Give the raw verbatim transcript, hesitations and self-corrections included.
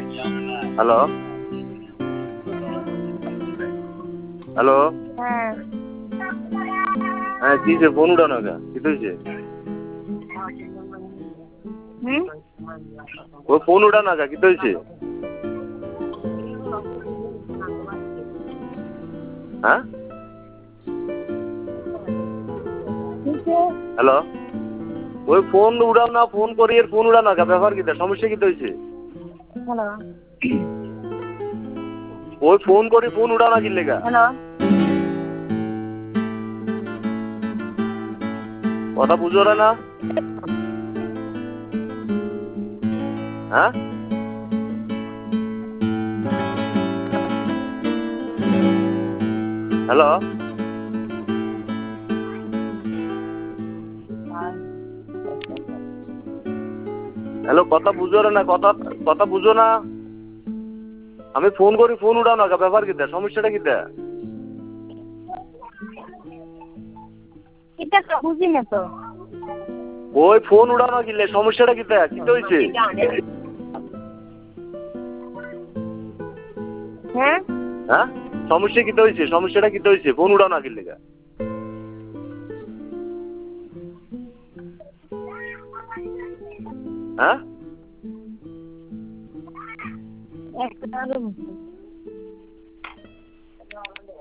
Hello hello হ্যাঁ হ্যাঁ কি যে ফোন উঠানো কা কি হয়েছে? হুম ও ফোন উঠানো কা কি হয়েছে? হ্যাঁ হ্যালো ওই ফোন উড়াও না, ফোন করি এর ফোন উড়ানো কা ব্যাপার কি, সমস্যা কি হয়েছে? হ্যালো ওই ফোন করি ফোন উড়ানো কি লেগা? হ্যালো কথা বুঝো না? হ্যাঁ হ্যালো হ্যালো কথা বুঝো না, কথা কথা বুঝো না? আমি ফোন করি ফোন উঠাও না কা ব্যাপার কি, সমস্যাটা কি? এটা তো বুঝি না তো। ওই ফোন উড়ানো কিলে সমস্যাটা কি, কি হয়েছে? হ্যাঁ হ্যাঁ সমস্যা কি হয়েছে? সমস্যাটা কি হয়েছে? ফোন উড়ানো কিলে গা? হ্যাঁ একটা